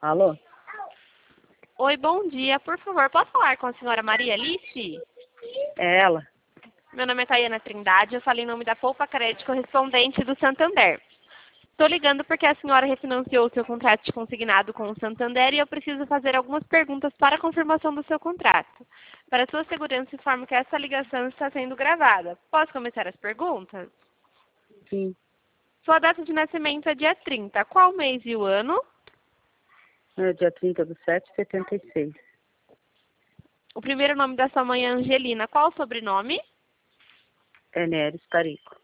Alô? Oi, bom dia. Por favor, posso falar com a senhora Maria Alice? É ela? Meu nome é Tayana Trindade, eu falo em nome da Poupa Crédito correspondente do Santander. Estou ligando porque a senhora refinanciou o seu contrato de consignado com o Santander e eu preciso fazer algumas perguntas para a confirmação do seu contrato. Para sua segurança, informo que essa ligação está sendo gravada. Posso começar as perguntas? Sim. Sua data de nascimento é dia 30. Qual mês e o ano? É dia 30/7/76. O primeiro nome da sua mãe é Angelina. Qual o sobrenome? É Neres Tarico.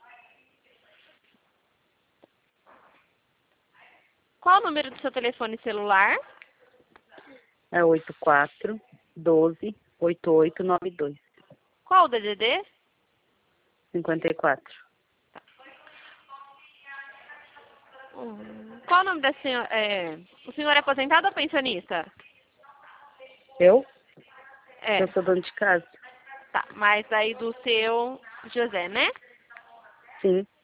Qual o número do seu telefone celular? É 84 12 8892. Qual o DDD? 54. Qual o nome da senhora? O senhor é aposentado ou pensionista? Eu? É, Eu sou dona de casa. tá. Mas aí do seu José, né? Sim.